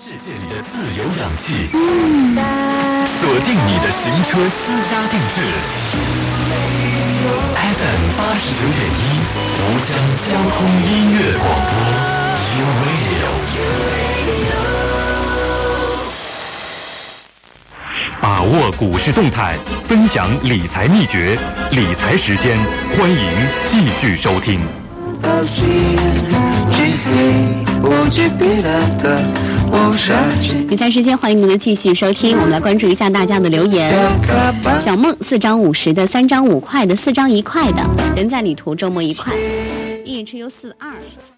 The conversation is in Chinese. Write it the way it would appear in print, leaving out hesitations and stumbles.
世界里的自由氧气，锁定你的行车私家定制。FM 89.1，吴江交通音乐广播 ，You Radio。把握股市动态，分享理财秘诀，理财时间，欢迎继续收听。 理财时间，欢迎您的继续收听。我们来关注一下大家的留言。小梦4张50的，3张5块的，4张1块的。人在旅途，周末愉快。一人之优42。